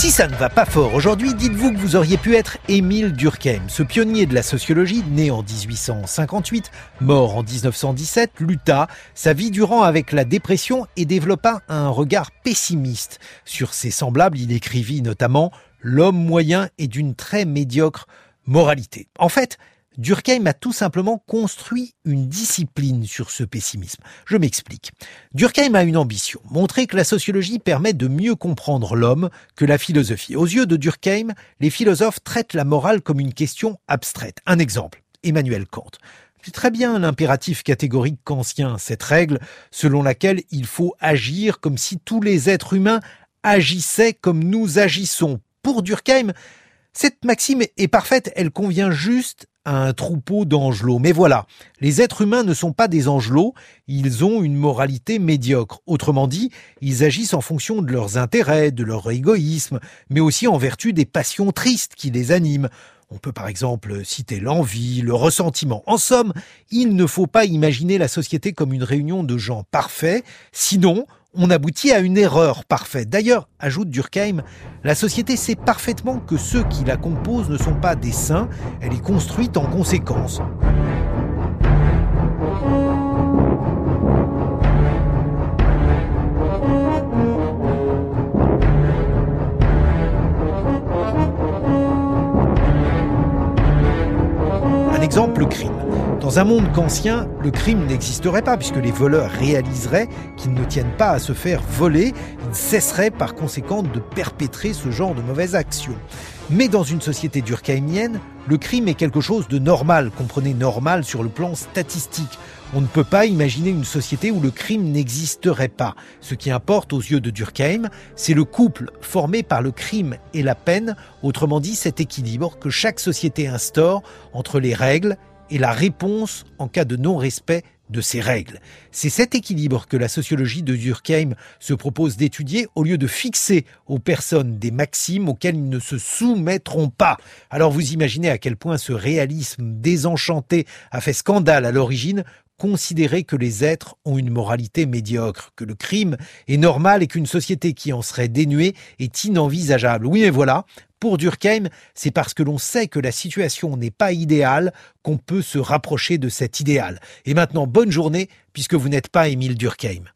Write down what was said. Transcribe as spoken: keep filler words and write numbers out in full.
Si ça ne va pas fort aujourd'hui, dites-vous que vous auriez pu être Émile Durkheim. Ce pionnier de la sociologie, né en dix-huit cent cinquante-huit, mort en dix-neuf cent dix-sept, lutta sa vie durant avec la dépression et développa un regard pessimiste. Sur ses semblables, il écrivit notamment « L'homme moyen est d'une très médiocre moralité ». En fait, Durkheim a tout simplement construit une discipline sur ce pessimisme. Je m'explique. Durkheim a une ambition, montrer que la sociologie permet de mieux comprendre l'homme que la philosophie. Aux yeux de Durkheim, les philosophes traitent la morale comme une question abstraite. Un exemple, Emmanuel Kant. C'est très bien l'impératif catégorique kantien, cette règle selon laquelle il faut agir comme si tous les êtres humains agissaient comme nous agissons. Pour Durkheim, cette maxime est parfaite, elle convient juste à un troupeau d'angelots. Mais voilà, les êtres humains ne sont pas des angelots, ils ont une moralité médiocre. Autrement dit, ils agissent en fonction de leurs intérêts, de leur égoïsme, mais aussi en vertu des passions tristes qui les animent. On peut par exemple citer l'envie, le ressentiment. En somme, il ne faut pas imaginer la société comme une réunion de gens parfaits, sinon on aboutit à une erreur parfaite. D'ailleurs, ajoute Durkheim, la société sait parfaitement que ceux qui la composent ne sont pas des saints, elle est construite en conséquence. Un exemple, le crime. Dans un monde kantien, le crime n'existerait pas puisque les voleurs réaliseraient qu'ils ne tiennent pas à se faire voler. Ils cesseraient par conséquent de perpétrer ce genre de mauvaises actions. Mais dans une société durkheimienne, le crime est quelque chose de normal, comprenez normal sur le plan statistique. On ne peut pas imaginer une société où le crime n'existerait pas. Ce qui importe aux yeux de Durkheim, c'est le couple formé par le crime et la peine, autrement dit cet équilibre que chaque société instaure entre les règles et la réponse en cas de non-respect de ces règles. C'est cet équilibre que la sociologie de Durkheim se propose d'étudier au lieu de fixer aux personnes des maximes auxquelles ils ne se soumettront pas. Alors vous imaginez à quel point ce réalisme désenchanté a fait scandale à l'origine. Considérer que les êtres ont une moralité médiocre, que le crime est normal et qu'une société qui en serait dénuée est inenvisageable. Oui, mais voilà, pour Durkheim, c'est parce que l'on sait que la situation n'est pas idéale qu'on peut se rapprocher de cet idéal. Et maintenant, bonne journée, puisque vous n'êtes pas Émile Durkheim.